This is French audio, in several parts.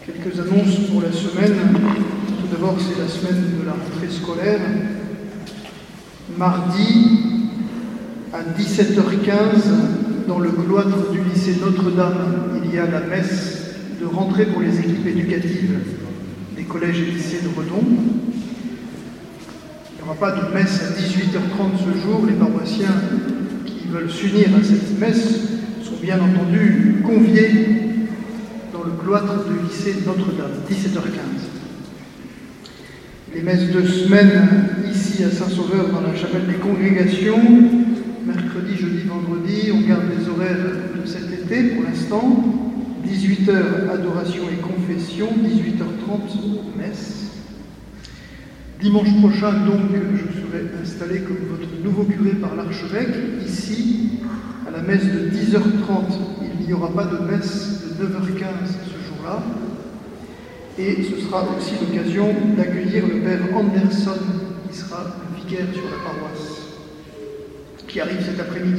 Quelques annonces pour la semaine. Tout d'abord, c'est la semaine de la rentrée scolaire. Mardi, à 17h15, dans le cloître du lycée Notre-Dame, il y a la messe de rentrée pour les équipes éducatives des collèges et lycées de Redon. Il n'y aura pas de messe à 18h30 ce jour. Les paroissiens qui veulent s'unir à cette messe sont bien entendu conviés dans le cloître du lycée Notre-Dame, 17h15. Les messes de semaine ici à Saint-Sauveur dans la chapelle des congrégations, mercredi, jeudi, vendredi, on garde les horaires de cet été pour l'instant. 18h adoration et confession, 18h30 messe. Dimanche prochain, donc, je serai installé comme votre nouveau curé par l'archevêque. Ici, à la messe de 10h30, il n'y aura pas de messe de 9h15 ce jour-là. Et ce sera aussi l'occasion d'accueillir le père Anderson, qui sera le vicaire sur la paroisse, qui arrive cet après-midi.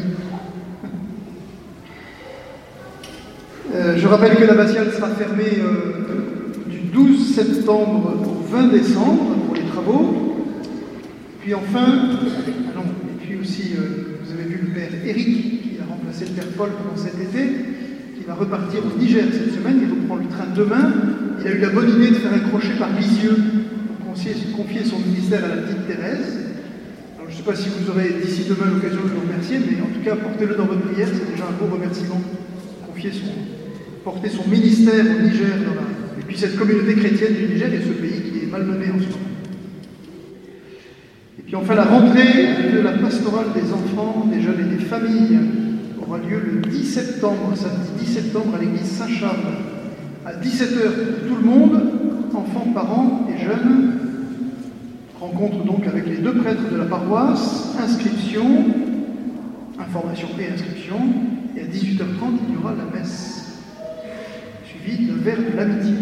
Je rappelle que l'abbatiale sera fermée du 12 septembre au 20 décembre pour les travaux. Puis enfin, et puis aussi, vous avez vu le père Éric, qui a remplacé le père Paul pendant cet été, qui va repartir au Niger cette semaine. Il reprend le train demain. Il a eu la bonne idée de faire accrocher par Lisieux pour confier son ministère à la petite Thérèse. Alors, je ne sais pas si vous aurez d'ici demain l'occasion de le remercier, mais en tout cas, portez-le dans votre prière, c'est déjà un beau remerciement. Porter son ministère au Niger, et puis cette communauté chrétienne du Niger et ce pays qui est malmené en ce moment. Et puis enfin, la rentrée de la pastorale des enfants, des jeunes et des familles aura lieu le 10 septembre, samedi 10 septembre, à l'église Saint-Charles, à 17h pour tout le monde, enfants, parents et jeunes. Rencontre donc avec les deux prêtres de la paroisse, inscription, information et inscription, et à 18h30, il y aura la messe, suivie d'un verre de l'amitié.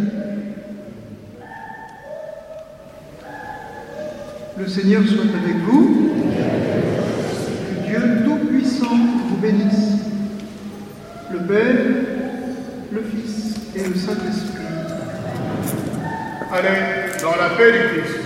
Le Seigneur soit avec vous. Que Dieu Tout-Puissant vous bénisse. Le Père, le Fils et le Saint-Esprit. Allez, dans la paix du Christ.